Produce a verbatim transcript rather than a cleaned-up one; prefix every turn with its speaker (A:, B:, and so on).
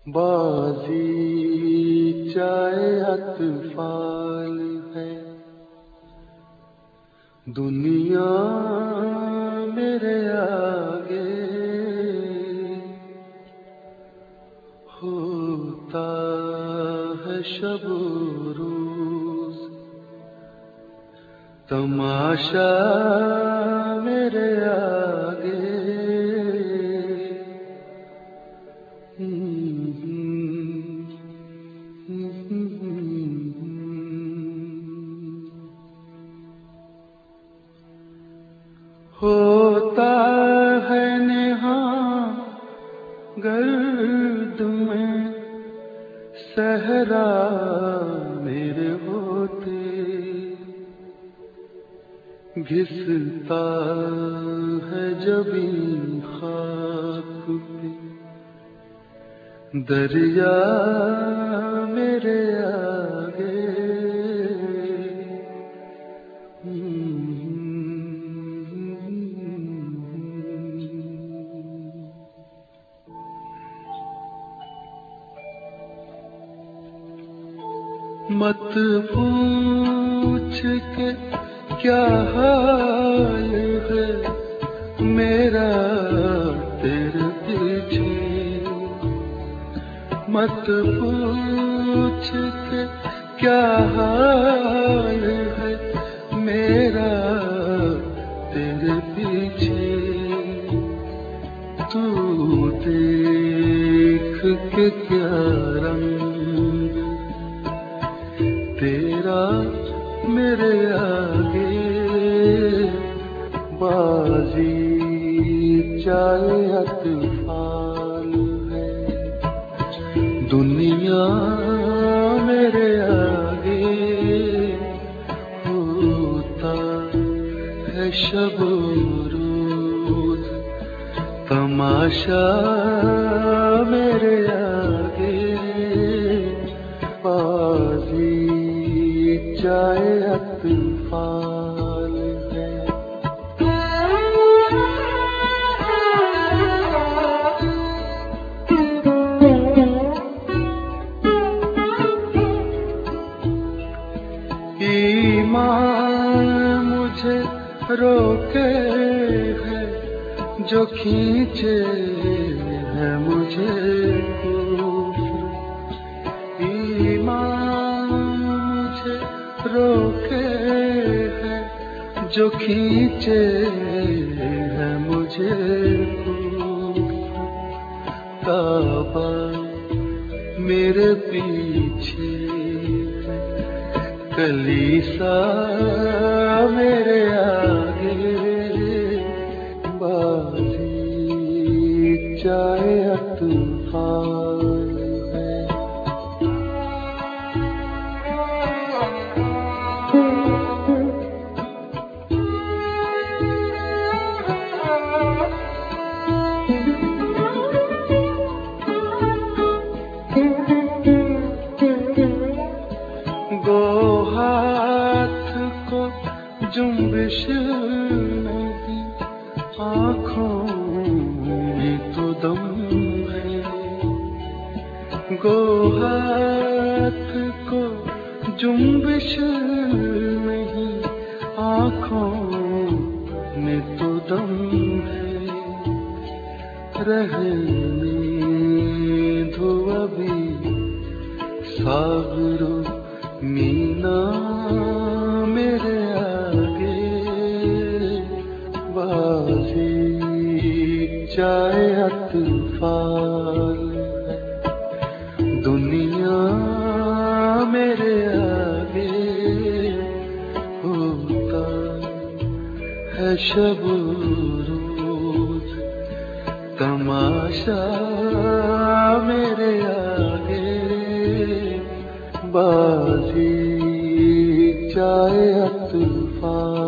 A: बाजी चाहे अतफाल है, दुनिया मेरे आगे होता है शब रोज, तमाशा मेरे आगे होता है नेहा गर्द में सहरा मेरे होते, घिसता है जबी खाक पे दरिया मेरे आगे। मत पूछ के क्या हाल है मेरा तेरे पीछे, मत पूछ के क्या हाल है मेरा तेरे पीछे, तू देख के क्या रंग तेरा मेरे आगे, बाजी चाहे अतफाल है, दुनिया मेरे आगे होता है शब रोज, तमाशा मेरे आगे, बाजी चाहे अतफाल है। ईमान मुझे रोके है जो खींचे है मुझे, रोके है जो खींचे है मुझे, काबा मेरे पीछे कलीसा मेरे आगे, बाजी चाहे अतफाल है। गो हाथ को जुम्बिश नहीं, आँखों में तो दम है, गो हाथ को जुम्बिश नहीं, आँखों में तो दम है, रहने दो अभी सागरो मीना मेरे आगे, बाजी चाहे अतफाल है, दुनिया मेरे आगे होता है शब रोज, तमाशा मेरे आगे, बाजी चाहे अतफाल।